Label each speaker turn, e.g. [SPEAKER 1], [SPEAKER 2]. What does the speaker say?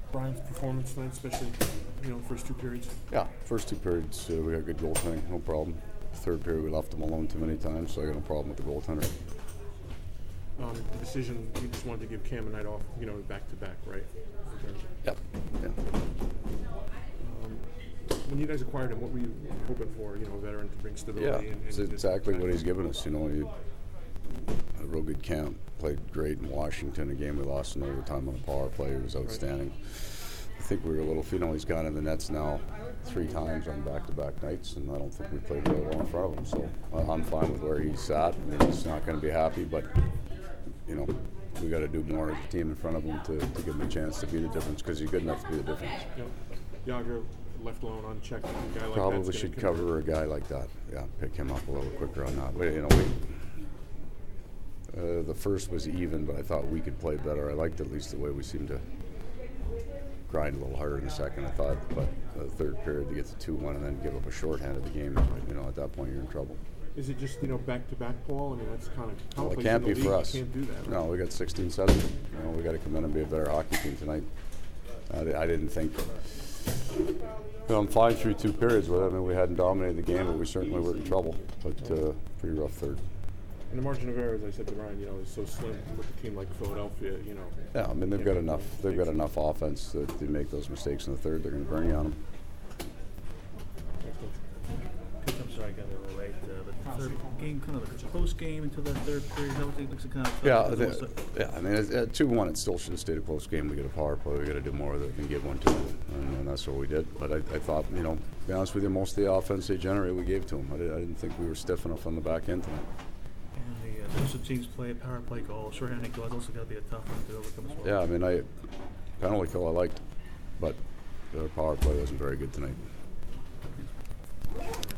[SPEAKER 1] Brian's performance tonight, especially first two periods?
[SPEAKER 2] Yeah, first two periods we got good goaltending, no problem. Third period we left him alone too many times, so I got no problem with the goaltender.
[SPEAKER 1] The decision, you just wanted to give Cam a night off, back to back, right?
[SPEAKER 2] Yep. Yeah.
[SPEAKER 1] When you guys acquired him, what were you hoping for? A veteran to bring stability.
[SPEAKER 2] Yeah, it's exactly what he's given us. He a real good camp, played great in Washington. A game we lost in overtime on a power play. It was outstanding. Right. I think we were a little, he's gone in the nets now 3 times on back-to-back nights, and I don't think we played very well in front of him. So I'm fine with where he's at. I mean, he's not going to be happy, but we got to do more as a team in front of him to give him a chance to be the difference, because he's good enough to be the difference.
[SPEAKER 1] Yager left alone unchecked. A guy like
[SPEAKER 2] probably should cover a guy like that. Yeah, pick him up a little quicker on that. The first was even, but I thought we could play better. I liked at least the way we seemed to grind a little harder in the second, I thought. But the third period to get to 2-1 and then give up a shorthand of the game, at that point you're in trouble.
[SPEAKER 1] Is it just, back-to-back, Paul? I mean, that's kind of
[SPEAKER 2] commonplace. Well, it can't be for us.
[SPEAKER 1] You can't do that. Right?
[SPEAKER 2] No, we got 16-7. We got to come in and be a better hockey team tonight. I didn't think. I'm fine through 2 periods with it. I mean, we hadn't dominated the game, but we certainly were in trouble. But pretty rough third.
[SPEAKER 1] And the margin of error, as I said to Ryan, is so slim with a team like Philadelphia.
[SPEAKER 2] Yeah, I mean, they've got enough. They've got enough offense that they make those mistakes in the third. They're going to burn you on them.
[SPEAKER 3] I'm sorry, I got a little late. The third game, kind of like a close game until that third period. That looks kind of
[SPEAKER 2] yeah. I mean, at 2-1, it still should have stayed a close game. We get a power play. We got to do more of it than give one to them, and that's what we did. But I thought, to be honest with you, most of the offense they generated, we gave to them. I didn't think we were stiff enough on the back end tonight.
[SPEAKER 3] And the special teams play, power play goal, shorthanded goal is also got to be a tough one to overcome as well.
[SPEAKER 2] Yeah, I mean, penalty kill I liked, but the power play wasn't very good tonight.